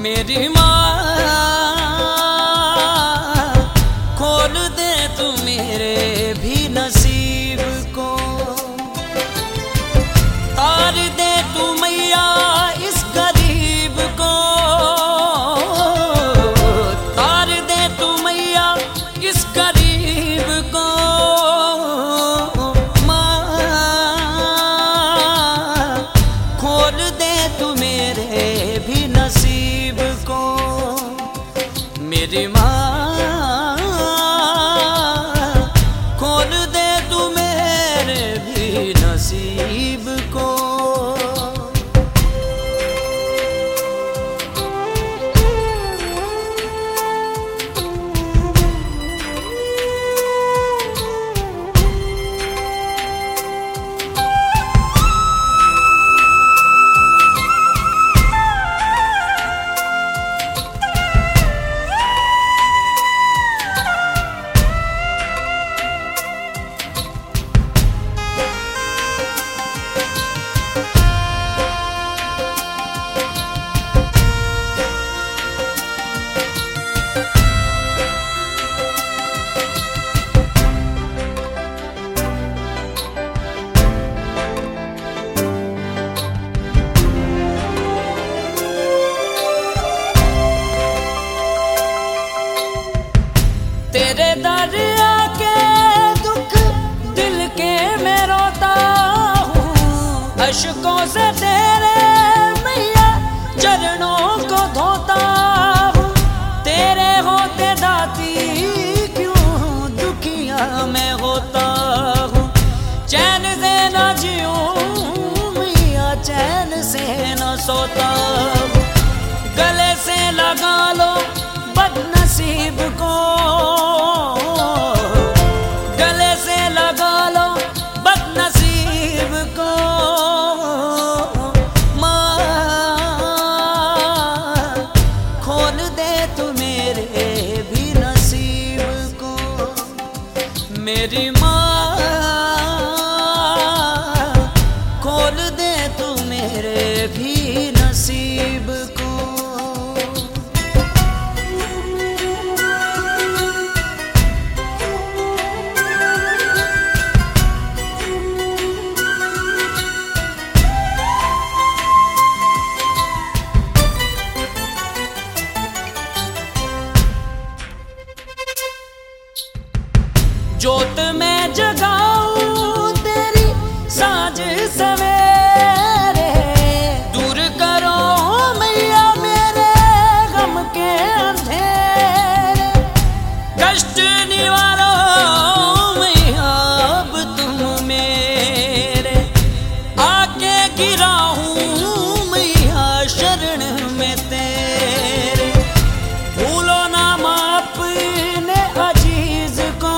मेरी माँ खोल दे तू मेरे भी नसीब को, तार दे तू मैया इस गरीब को, तार दे तू मैया इस गरीब को। माँ खोल दे तू मेरे भी नसीब को, मेरी माँ खोल दे तू मेरे भी नसीब को। तेरे दर आके दुख दिल के मैं रोता हूँ, अश्कों से तेरे मैया चरणों को धोता हूँ। तेरे होते दाती क्यों दुखिया मैं होता हूँ, चैन से न जीऊँ मैया चैन से न सोता हूँ। गले से लगा लो बदनसीब को, गले से लगा लो बदनसीब को। माँ खोल दे तू मेरे भी नसीब को, मेरी माँ खोल दे तू मेरे भी नसीब को। जोत में जगाऊं तेरी साँझ सवेरे, दूर करो मैया मेरे गम के अंधेरे। कष्ट निवारो मैया अब तुम मेरे, आके गिरा हूँ मैया शरण में तेरे। भूलो ना अपने अजीज को,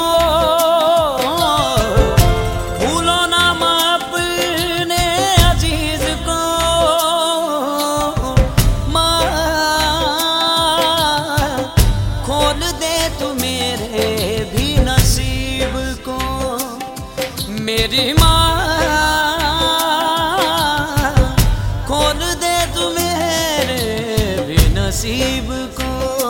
खोल दे तू मेरे भी नसीब को, मेरी माँ खोल दे तू मेरे भी नसीब को।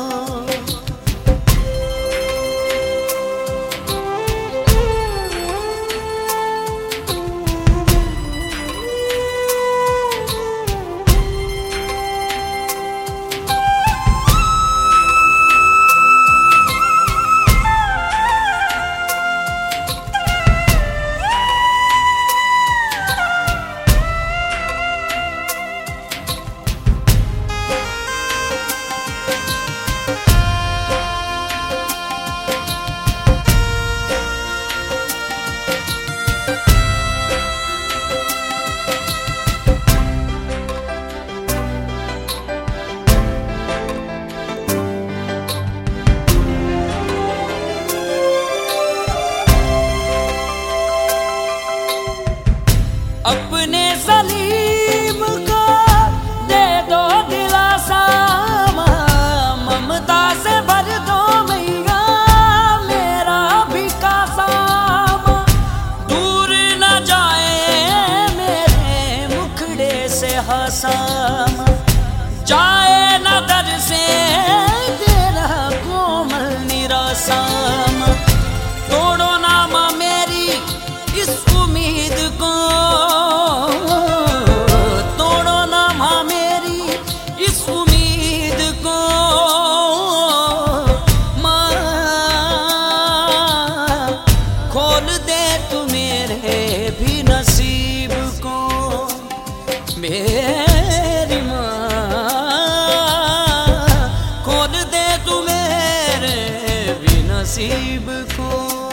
अपने सलीम को दे दो दिलासा, ममता से भर दो मैया मेरा भी कासा। दूर न जाए मेरे मुखड़े से हंसा, जाए न दर से तेरा कोमल निराशाम। तोड़ो ना माँ मेरी इस उम्मीद को, तोड़ो ना माँ मेरी इस उम्मीद को। माँ खोल दे तू मेरे भी नसीब को, मेरी माँ खोल दे तू मेरे भी नसीब को।